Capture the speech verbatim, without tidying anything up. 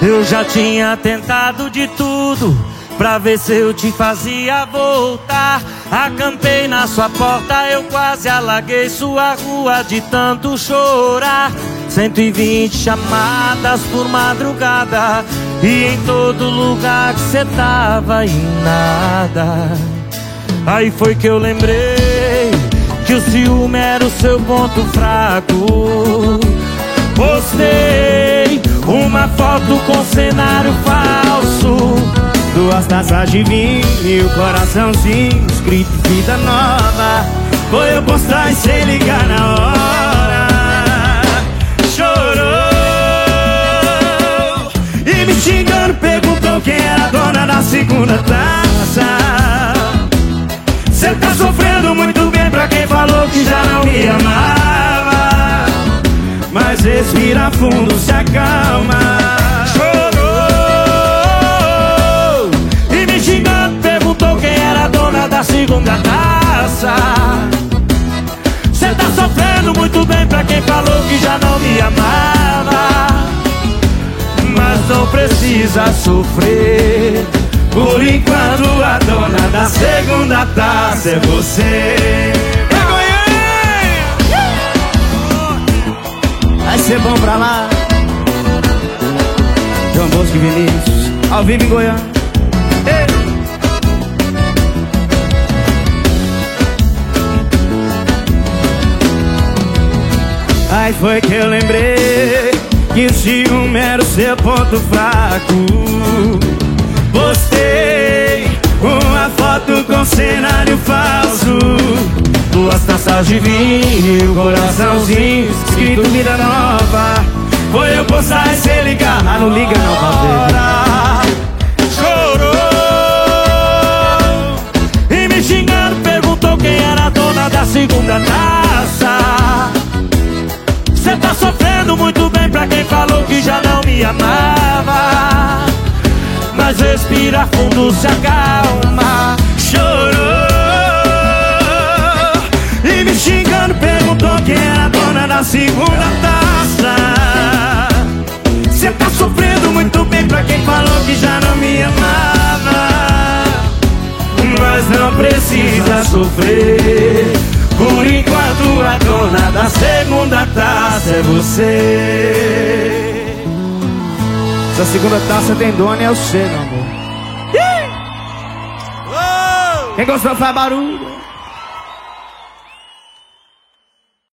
Eu já tinha tentado de tudo pra ver se eu te fazia voltar. Acampei na sua porta, eu quase alaguei sua rua de tanto chorar. Cento e vinte chamadas por madrugada, e em todo lugar que cê tava e nada. Aí foi que eu lembrei que o ciúme era o seu ponto fraco. Postei uma foto com cenário falso, duas taças de vinho e o coraçãozinho escrito vida nova. Foi eu postar e sem ligar na hora. Chorou e me xingando, perguntou quem era a dona da segunda taça. Cê tá sofrendo muito bem pra quem falou que já não me amava, mas respira fundo, se acalma. Chorou e me xingando, perguntou quem era a dona da segunda taça. Cê tá sofrendo muito bem pra quem falou que já não me amava, mas não precisa sofrer. Por enquanto a dona da segunda taça é você. Vai ser bom pra lá. João Bosco e Vinícius, ao vivo em Goiânia. Ei. Aí foi que eu lembrei que o ciúme era o seu ponto fraco. Postei uma foto com cenário falso, duas taças de vinho, coraçãozinho escrito vida nova. Foi eu postar e sem ligar. Ah, não liga não, hora. Chorou e me xingando, perguntou quem era a dona da segunda taça. Cê tá sofrendo muito bem pra quem falou que já não me amava, mas respira fundo, se acalma. Chorou e me xingando, perguntou quem era a dona da segunda taça. Cê tá sofrendo muito bem pra quem falou que já não me amava, mas não precisa sofrer. Por enquanto a dona da segunda taça é você. Essa segunda taça tem dono, é o seu, meu amor. Quem gostou faz barulho.